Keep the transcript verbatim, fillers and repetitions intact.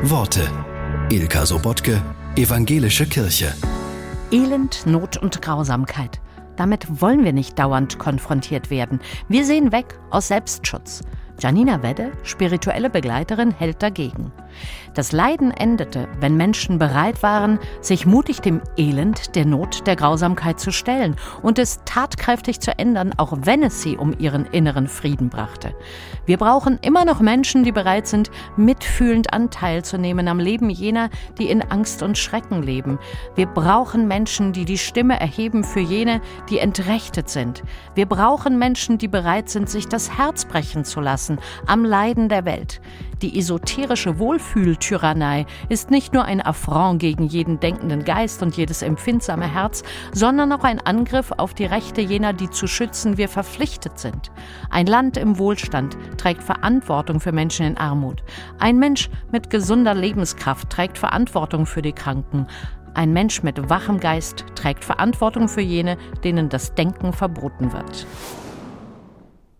Worte. Ilka Sobotke, Evangelische Kirche. Elend, Not und Grausamkeit. Damit wollen wir nicht dauernd konfrontiert werden. Wir sehen weg aus Selbstschutz. Janina Wedde, spirituelle Begleiterin, hält dagegen. Das Leiden endete, wenn Menschen bereit waren, sich mutig dem Elend, der Not, der Grausamkeit zu stellen und es tatkräftig zu ändern, auch wenn es sie um ihren inneren Frieden brachte. Wir brauchen immer noch Menschen, die bereit sind, mitfühlend Anteil zu nehmen am Leben jener, die in Angst und Schrecken leben. Wir brauchen Menschen, die die Stimme erheben für jene, die entrechtet sind. Wir brauchen Menschen, die bereit sind, sich das Herz brechen zu lassen am Leiden der Welt. Die esoterische Wohlfühltyrannei ist nicht nur ein Affront gegen jeden denkenden Geist und jedes empfindsame Herz, sondern auch ein Angriff auf die Rechte jener, die zu schützen wir verpflichtet sind. Ein Land im Wohlstand trägt Verantwortung für Menschen in Armut. Ein Mensch mit gesunder Lebenskraft trägt Verantwortung für die Kranken. Ein Mensch mit wachem Geist trägt Verantwortung für jene, denen das Denken verboten wird.